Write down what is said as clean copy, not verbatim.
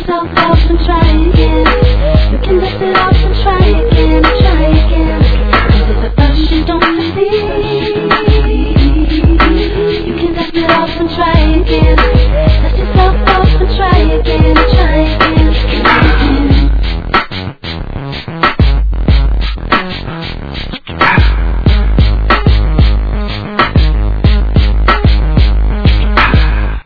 yourself off and try again. You can dust it off and try again.